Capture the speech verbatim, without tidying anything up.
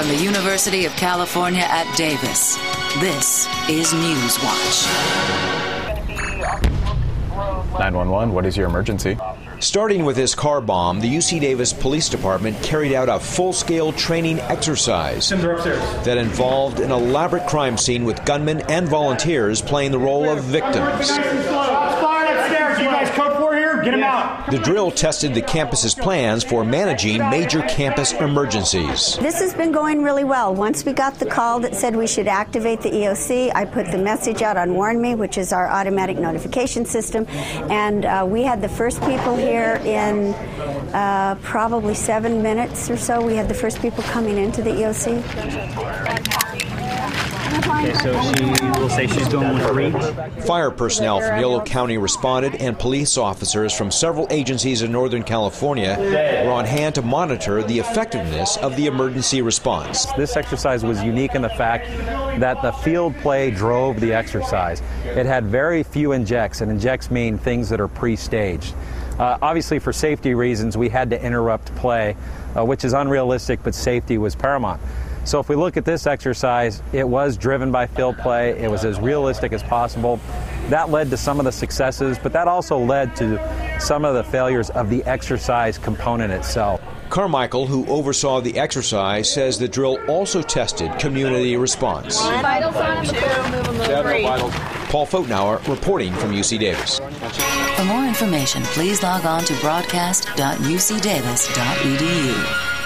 from the University of California at Davis, this is Newswatch. nine one one, what is your emergency? Starting with this car bomb, the U C Davis Police Department carried out a full-scale training exercise that involved an elaborate crime scene with gunmen and volunteers playing the role of victims. Get him out. The drill tested the campus's plans for managing major campus emergencies. This has been going really well. Once we got the call that said we should activate the E O C, I put the message out on Warn Me, which is our automatic notification system, and uh, we had the first people here in uh, probably seven minutes or so. We had the first people coming into the E O C. Okay, so she will say she's going with three. Fire personnel from Yolo County responded, and police officers from several agencies in Northern California were on hand to monitor the effectiveness of the emergency response. This exercise was unique in the fact that the field play drove the exercise. It had very few injects, and injects mean things that are pre-staged. Uh, obviously, for safety reasons, we had to interrupt play, uh, which is unrealistic, but safety was paramount. So if we look at this exercise, it was driven by field play. It was as realistic as possible. That led to some of the successes, but that also led to some of the failures of the exercise component itself. Carmichael, who oversaw the exercise, says the drill also tested community response. Vitals on two, three. Paul Fotenauer reporting from U C Davis. For more information, please log on to broadcast dot u c davis dot e d u.